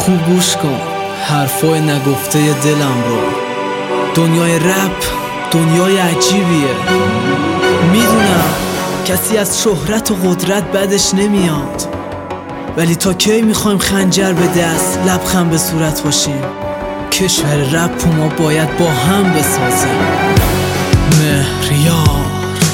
خوب گوش کن حرفای نگفته دلم رو. دنیای رپ دنیای عجیبیه. میدونم کسی از شهرت و قدرت بدش نمیاد، ولی تا کی میخوایم خنجر به دست لبخند به صورت باشیم؟ کشور رپ ما باید با هم بسازیم. مهریار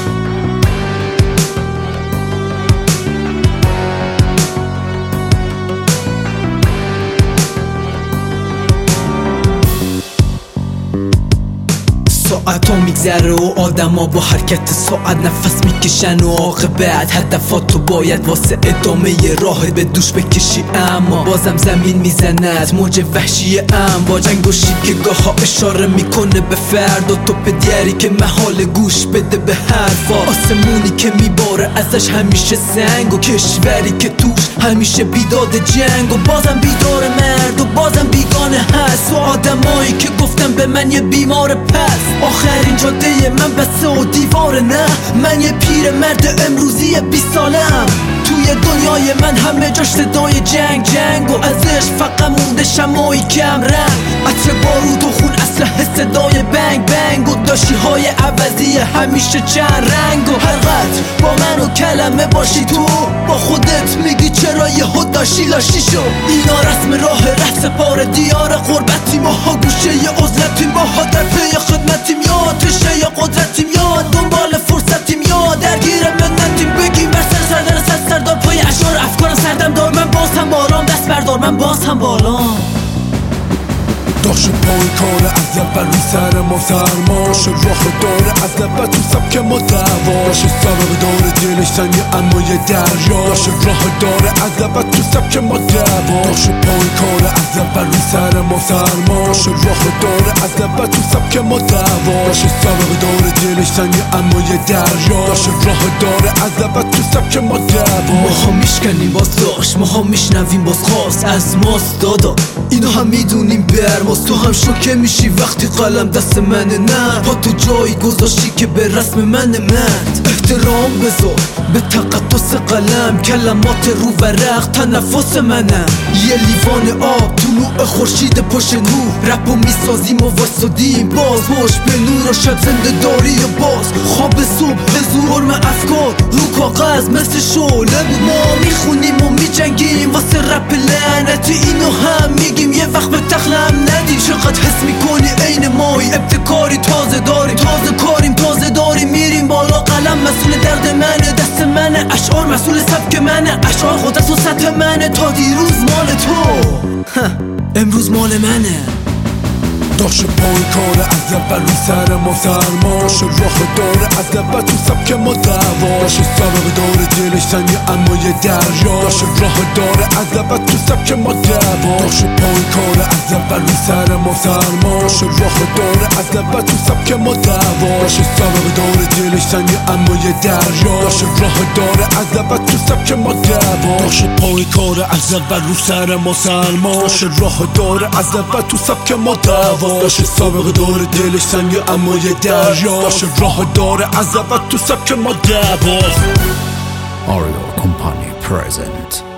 ساعت ها میگذره و آدم ها با حرکت ساعت نفس میکشن و عاقبت هدفاتو باید واسه ادامه راه به دوش بکشی، اما بازم زمین میزند موج وحشی با جنگ و شیب که گاه ها اشاره میکنه به فرد و توپ دیاری که محال گوش بده به حرفا. آسمونی که میباره ازش همیشه سنگ و کشوری که توش همیشه بیداد جنگ و بازم بیدار مرد و بازم بیگانه هست و آدمایی که گفتم به من یه بیمار پس. آخرین جاده من بسه و دیواره، نه من یه پیر مرد امروزی 20 سالم. توی دنیای من همه جاش صدای جنگ و ازش فقط مونده شمایی کم رنگ، عطر بارود و خون اسلحه صدای بنگ و داشتی های عوضی همیشه چند رنگ و هر قطر با من و کلمه باشی تو با خودت میگی چرا یهو داشتی لاشی شو. اینا رسم راه ره سپار دیار غربتیم، ماها گوشه ی عزلتیم، ماها در پی خدمتیم، یا تشه یا قدرتیم، یا دنبال فرصتیم، یا درگیر منتیم. بگیم بر سر سردار پای اشعار افکارم سردم دار، من باز هم بالام دست بردار، من باز هم بالام. داشت پای کار از اول رو سر ما سرما شد، راه داره از اول تو سبک ما دواش سبب داره دلش سنگه اما یه دریا، داشت راه داره از اول تو سبک ما دواش پای کار از اول رو سر ما سرما شد، راه داره از اول تو سبک ما دواش سبب داره دلش سنگه اما یه دریا، داشت راه داره از اول تو سبک ما دواش. ماها میشکنیم باز داشت، ماها میشنویم باز خواست از ماست دادا، اینو هم میدونیم برماست. تو هم شوکه میشی وقتی قلم دست منه، نه پا تو جایی گذاشتی که به رسم من مرد احترام بذار به تقدس قلم، کلمات رو ورق تنفس منم. یه لیوان آب طلوع خورشید پشت نور، رپو میسازیم و واسدیم باز مش به نور و شب زنده داری و باز خواب صبح حضور حرم افکار رو کاغذ مثل شعله بود. ما میخونیم و میجنگیم واسه رپ لعنتی، اینو هم میگیم یه وقت به تخلم ندیم. چقدر حس میکنی عین مایی ابتکاری تازه داریم، تازه کاریم تازه داریم، میریم بالا قلم مسئول درد منه، دست منه اشعار مسئول سبک منه، اشعار قدرت و سطح منه، تا دیروز مال تو امروز مال منه. داشت پای کار از اول رو سر ما سرما شد، راه داره از اول تو سبک ما دواش سبب داره دلش سنگه اما یه دریا، داشت راه داره از اول تو سبک ما دواش. داشت پای کار از اول رو سر ما سرما شد، راه داره از اول تو سبک ما دواش سبب داره دلش سنگه اما یه دریا، داشت راه داره از اول تو سبک ما دواش. داشت پای کار از اول رو سر ما سرما شد، راه داره از اول تو سبک ما دواش داشت سابقه داره دلش سنگه اما یه دریا، داشت راه داره از اول تو سبک ما دواش. Ariel Company present.